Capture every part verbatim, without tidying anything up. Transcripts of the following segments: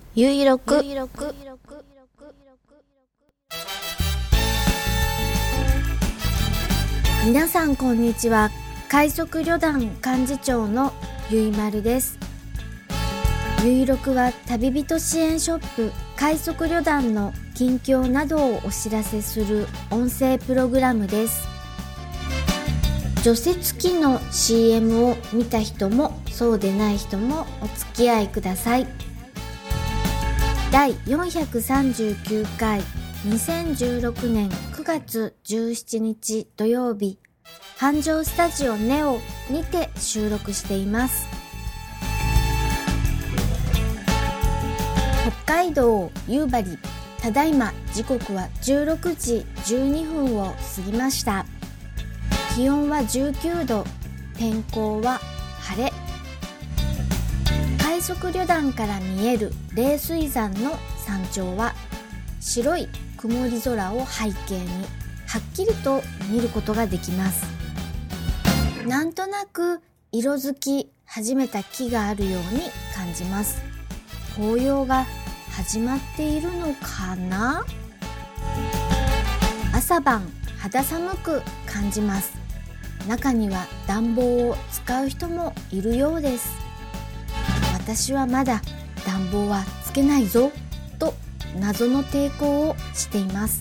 ゆいろく皆さんこんにちは。快速旅団幹事長のゆいまるです。ゆいろくは旅人支援ショップ快速旅団の近況などをお知らせする音声プログラムです。除雪機の シーエム を見た人もそうでない人もお付き合いください。だいよんひゃくさんじゅうきゅうかいにせんじゅうろくねんくがつじゅうしちにち土曜日、繁盛スタジオネオにて収録しています。北海道夕張、ただいま時刻はじゅうろくじじゅうにふんを過ぎました。気温はじゅうきゅうど、天候は晴れ。快速旅団から見える冷水山の山頂は白い曇り空を背景にはっきりと見ることができます。なんとなく色づき始めた木があるように感じます。紅葉が始まっているのかな？朝晩肌寒く感じます。中には暖房を使う人もいるようです。私はまだ暖房はつけないぞと謎の抵抗をしています。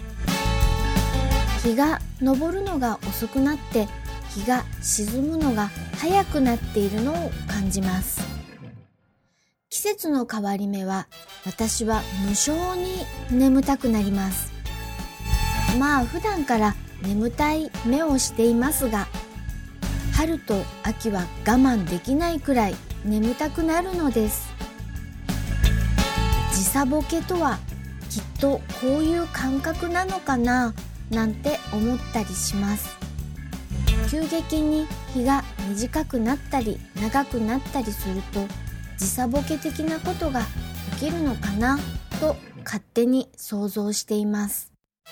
日が昇るのが遅くなって日が沈むのが早くなっているのを感じます。季節の変わり目は私は無性に眠たくなります。まあ普段から眠たい目をしていますが、春と秋は我慢できないくらい眠たくなるのです。時差ボケとはきっとこういう感覚なのかななんて思ったりします。急激に日が短くなったり長くなったりすると時差ボケ的なことが起きるのかなと勝手に想像しています。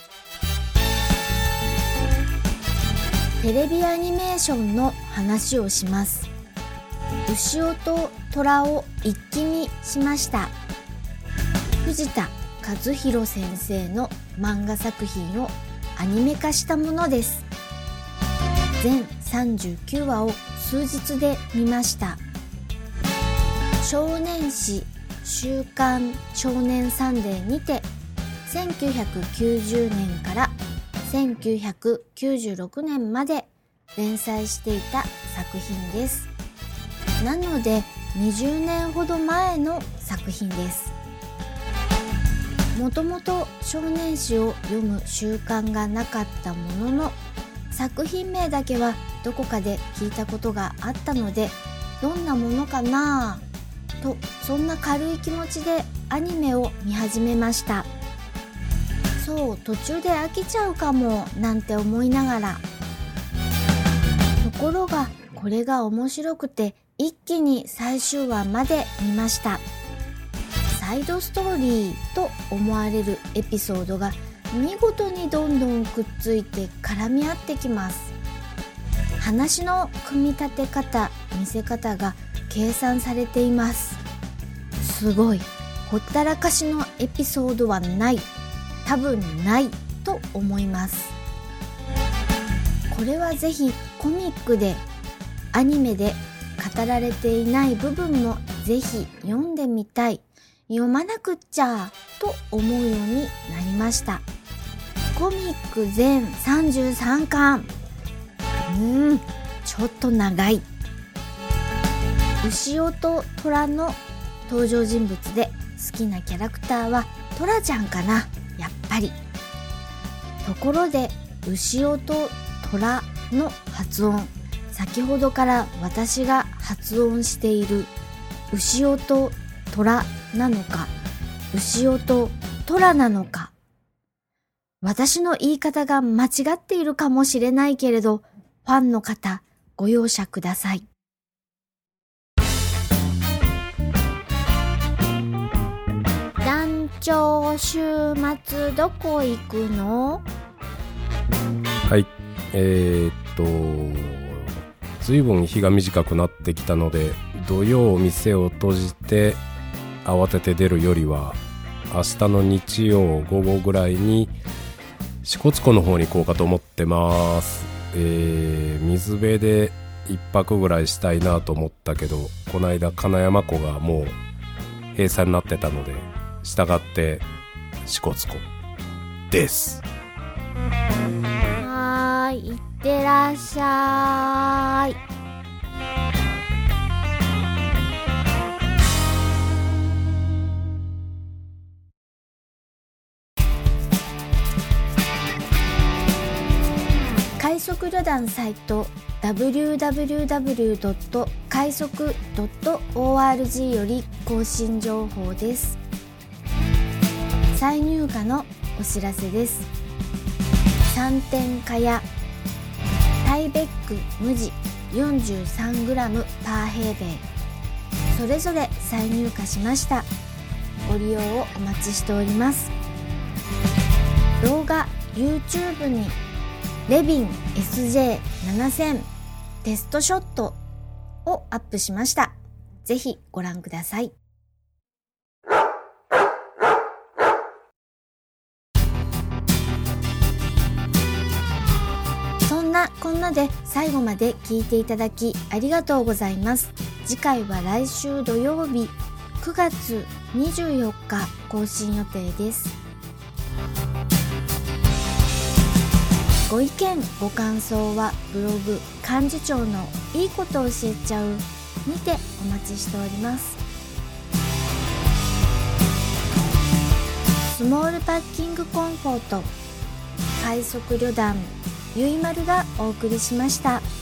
テレビアニメーションの話をします。牛尾と虎を一気見しました。藤田和弘先生の漫画作品をアニメ化したものです。全さんじゅうきゅうわを数日で見ました。少年誌週刊少年サンデーにてせんきゅうひゃくきゅうじゅうねんからせんきゅうひゃくきゅうじゅうろくねんまで連載していた作品です。なのでにじゅうねんほど前の作品です。もともと少年誌を読む習慣がなかったものの、作品名だけはどこかで聞いたことがあったので、どんなものかなと、そんな軽い気持ちでアニメを見始めました。そう、途中で飽きちゃうかもなんて思いながら、ところがこれが面白くて一気に最終話まで見ました。サイドストーリーと思われるエピソードが見事にどんどんくっついて絡み合ってきます。話の組み立て方、見せ方が計算されています。すごい。ほったらかしのエピソードはない。多分ないと思います。これはぜひコミックで、アニメで語られていない部分もぜひ読んでみたい。読まなくっちゃと思うようになりました。コミック全さんじゅうさんかん。うーん、ちょっと長い。牛尾と虎の登場人物で好きなキャラクターはトラちゃんかな、やっぱり。ところで牛尾と虎の発音、先ほどから私が発音している牛尾と虎なのか、牛尾と虎なのか、私の言い方が間違っているかもしれないけれど、ファンの方ご容赦ください。団長、週末どこ行くの？ はい、えー、っと随分日が短くなってきたので、土曜店を閉じて慌てて出るよりは明日の日曜午後ぐらいに支笏湖の方に行こうかと思ってます。えー、水辺で一泊ぐらいしたいなと思ったけど、この間金山湖がもう閉鎖になってたので、従って支笏湖です。 はーい、いってらっしゃい。快速旅団サイト ダブリューダブリューダブリュードット快速ドットオーアールジー より更新情報です。再入荷のお知らせです。さんてんかやタイベック無地 よんじゅうさんグラム パー平米それぞれ再入荷しました。ご利用をお待ちしております。動画 YouTube にレビン エスジェーななせん テストショットをアップしました。ぜひご覧ください。そんなこんなで最後まで聞いていただきありがとうございます。次回は来週土曜日くがつにじゅうよっか更新予定です。ご意見ご感想はブログ幹事長のいいこと教えちゃうにてお待ちしております。スモールパッキングコンフォート快速旅団ゆいまるがお送りしました。